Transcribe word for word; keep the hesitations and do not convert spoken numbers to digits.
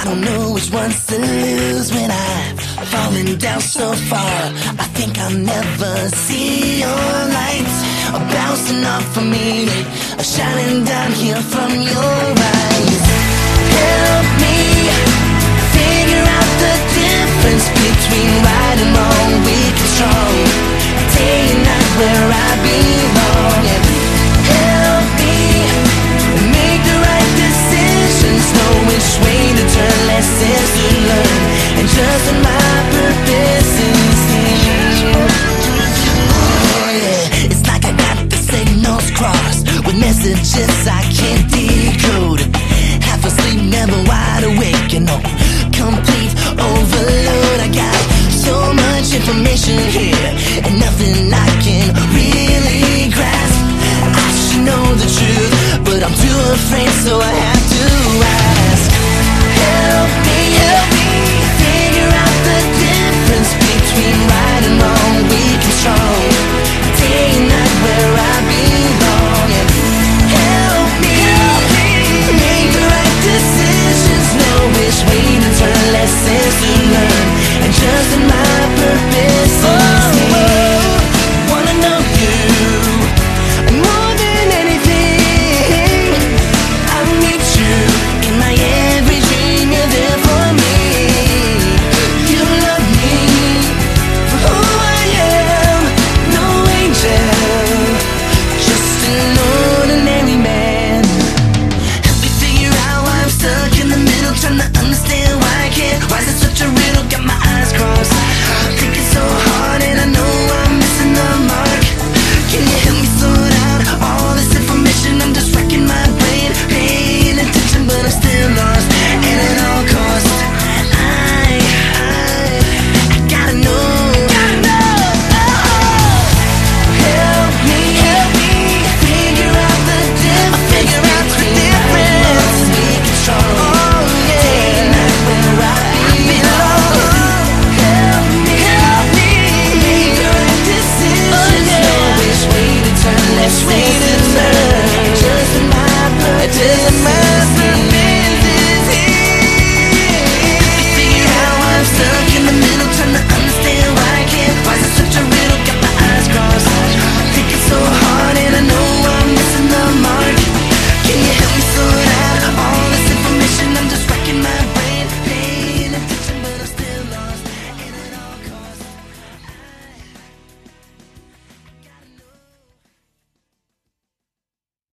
don't know which ones to lose when I've fallen down so far. I think I'll never see your light bouncing off of me, shining down here from your eyes. Help me figure out the difference between right and wrong, weak and strong, day and night where I belong. And help me make the right decisions, know which way to turn, lessons to learn, and just what my purpose is here. Oh yeah, it's like I got the signals crossed with messages I can't decode. Half asleep, never wide awake, you know, complete overload. I got so much information here and nothing I can really grasp. I should know the truth, but I'm too afraid, so I have